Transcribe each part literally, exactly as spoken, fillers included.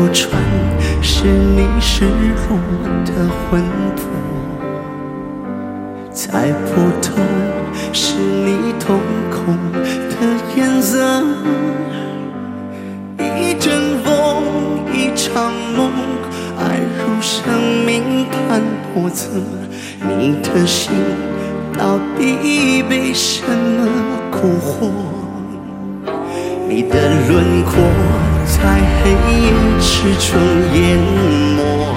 穿，是你湿红的魂魄；再破痛，是你瞳孔的颜色。一阵风，一场梦，爱如生命般叵测。你的心到底被什么蛊惑？你的轮廓在黑夜之中淹没，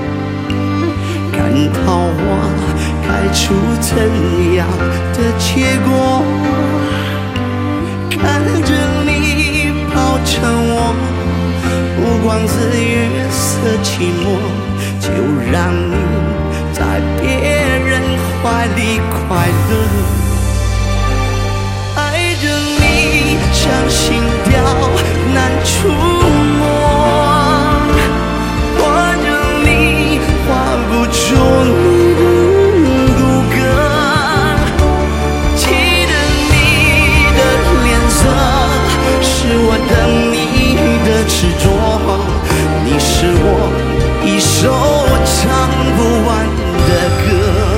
看桃花开出怎样的结果？看着你抱着我，不光自月色寂寞，就让你在别人怀里快乐。爱着你像心跳难触摸，握着你画不出你的骨骼，记得你的脸色，是我等你的执着。你是我一首唱不完的歌。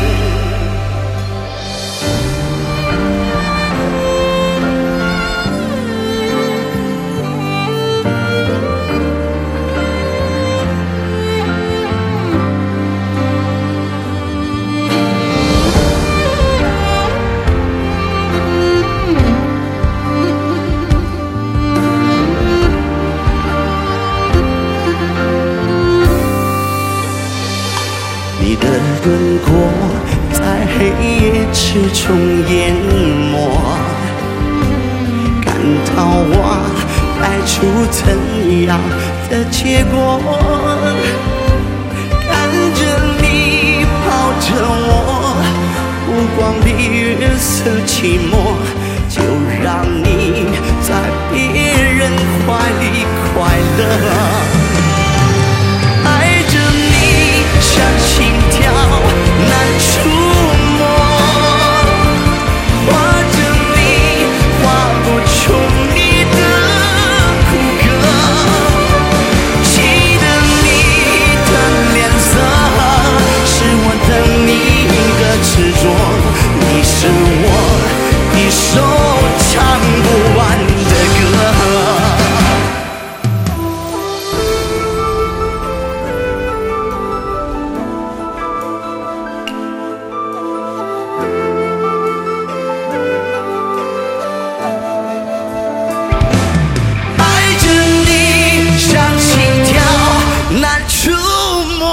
你的轮廓在黑夜之中淹没，看桃花开出怎样的结果？看着你抱着我，不光比月色寂寞，就让你在别人怀里快乐。像心跳难触摸，画着你画不出你的骨骼，记得你的脸色，是我等你的执着。你是我一首唱不完的歌。难触摸，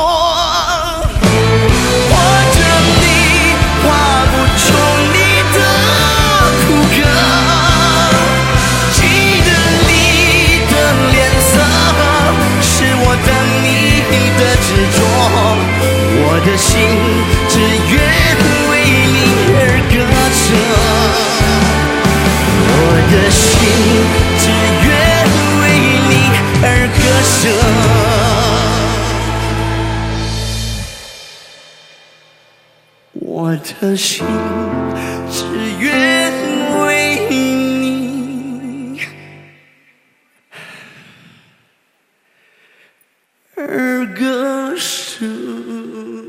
握着你画不出你的骨骼，记得你的脸色，是我等你的执着。我的心只愿为你而歌着，我的心只愿为你而歌着。我的心只愿为你而歌声。